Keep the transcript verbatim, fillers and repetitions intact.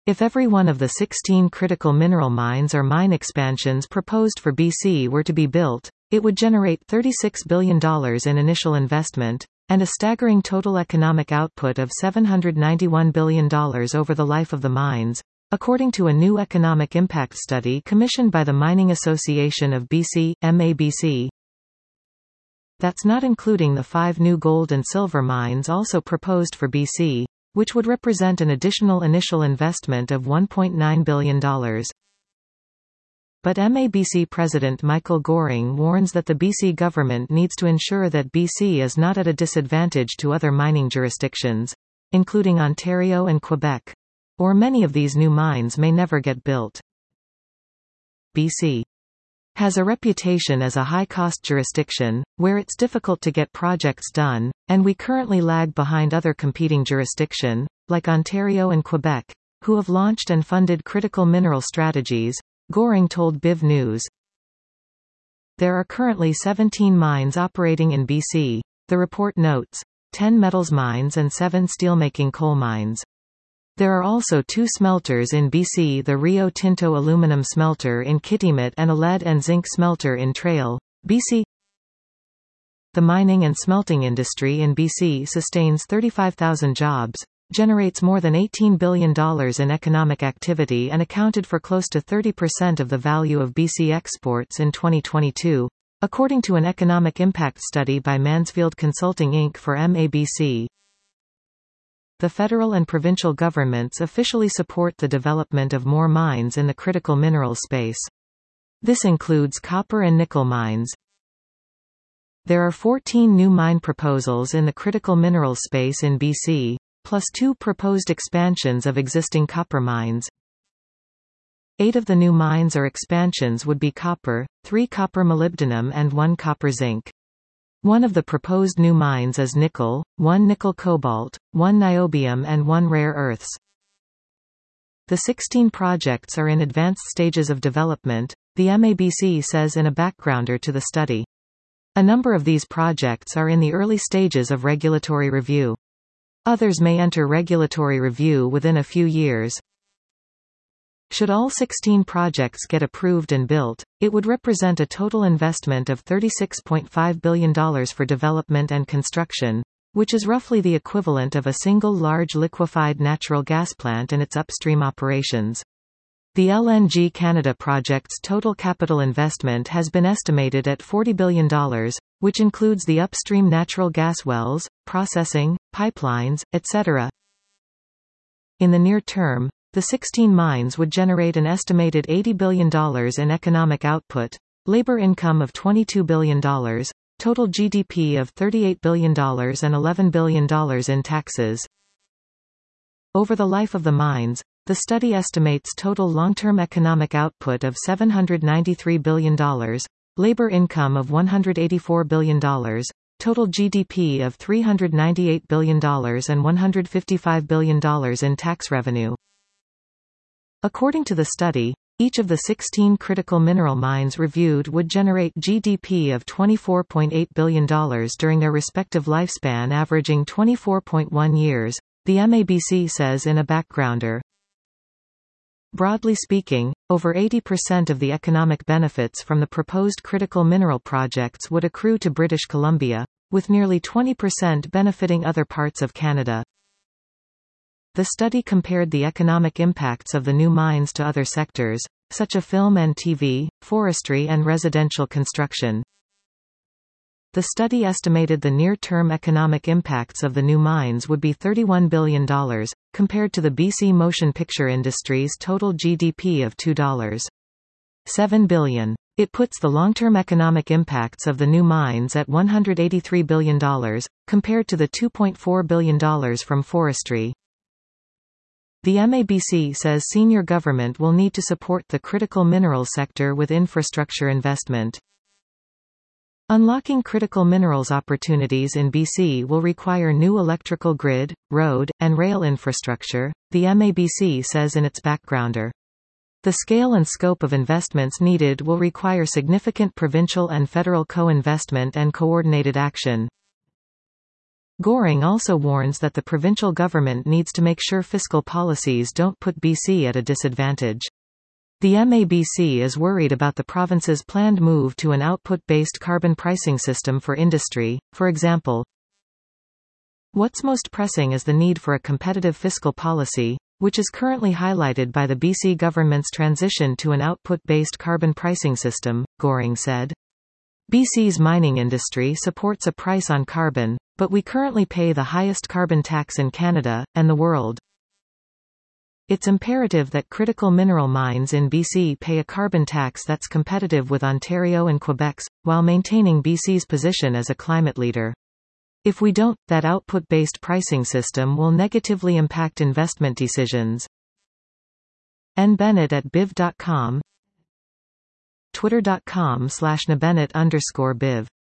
If every one of the sixteen critical mineral mines or mine expansions proposed for B C were to be built, it would generate thirty-six billion dollars in initial investment, and a staggering total economic output of seven hundred ninety-one billion dollars over the life of the mines, according to a new economic impact study commissioned by the Mining Association of B C, M A B C. That's not including the five new gold and silver mines also proposed for B C, which would represent an additional initial investment of one point nine billion dollars. But M A B C President Michael Goring warns that the B C government needs to ensure that B C is not at a disadvantage to other mining jurisdictions, including Ontario and Quebec, or many of these new mines may never get built. B C has a reputation as a high-cost jurisdiction, where it's difficult to get projects done, and we currently lag behind other competing jurisdictions, like Ontario and Quebec, who have launched and funded critical mineral strategies, Goring told B I V News. There are currently seventeen mines operating in B C, the report notes, ten metals mines and seven steelmaking coal mines. There are also two smelters in B C, the Rio Tinto aluminum smelter in Kitimat and a lead and zinc smelter in Trail, B C. The mining and smelting industry in B C sustains thirty-five thousand jobs, generates more than eighteen billion dollars in economic activity and accounted for close to thirty percent of the value of B C exports in twenty twenty-two, according to an economic impact study by Mansfield Consulting Incorporated for M A B C. The federal and provincial governments officially support the development of more mines in the critical mineral space. This includes copper and nickel mines. There are fourteen new mine proposals in the critical mineral space in B C, plus two proposed expansions of existing copper mines. Eight of the new mines or expansions would be copper, three copper molybdenum and one copper zinc. One of the proposed new mines is nickel, one nickel cobalt, one niobium and one rare earths. The sixteen projects are in advanced stages of development, the M A B C says in a backgrounder to the study. A number of these projects are in the early stages of regulatory review. Others may enter regulatory review within a few years. Should all sixteen projects get approved and built, it would represent a total investment of thirty-six point five billion dollars for development and construction, which is roughly the equivalent of a single large liquefied natural gas plant and its upstream operations. The L N G Canada project's total capital investment has been estimated at forty billion dollars, which includes the upstream natural gas wells, processing, pipelines, et cetera. In the near term, the sixteen mines would generate an estimated eighty billion dollars in economic output, labor income of twenty-two billion dollars, total G D P of thirty-eight billion dollars and eleven billion dollars in taxes. Over the life of the mines, the study estimates total long-term economic output of seven hundred ninety-three billion dollars, labor income of one hundred eighty-four billion dollars, total G D P of three hundred ninety-eight billion dollars and one hundred fifty-five billion dollars in tax revenue. According to the study, each of the sixteen critical mineral mines reviewed would generate G D P of twenty-four point eight billion dollars during their respective lifespan, averaging twenty-four point one years, the M A B C says in a backgrounder. Broadly speaking, over eighty percent of the economic benefits from the proposed critical mineral projects would accrue to British Columbia, with nearly twenty percent benefiting other parts of Canada. The study compared the economic impacts of the new mines to other sectors, such as film and T V, forestry and residential construction. The study estimated the near-term economic impacts of the new mines would be thirty-one billion dollars, compared to the B C motion picture industry's total G D P of two point seven billion dollars. It puts the long-term economic impacts of the new mines at one hundred eighty-three billion dollars, compared to the two point four billion dollars from forestry. The M A B C says senior government will need to support the critical minerals sector with infrastructure investment. Unlocking critical minerals opportunities in B C will require new electrical grid, road, and rail infrastructure, the M A B C says in its backgrounder. The scale and scope of investments needed will require significant provincial and federal co-investment and coordinated action. Goring also warns that the provincial government needs to make sure fiscal policies don't put B C at a disadvantage. The M A B C is worried about the province's planned move to an output-based carbon pricing system for industry, for example. What's most pressing is the need for a competitive fiscal policy, which is currently highlighted by the B C government's transition to an output-based carbon pricing system, Goring said. B C's mining industry supports a price on carbon, but we currently pay the highest carbon tax in Canada, and the world. It's imperative that critical mineral mines in B C pay a carbon tax that's competitive with Ontario and Quebec's, while maintaining B C's position as a climate leader. If we don't, that output-based pricing system will negatively impact investment decisions. N Bennett at biv dot com, twitter dot com slash nbennett underscore biv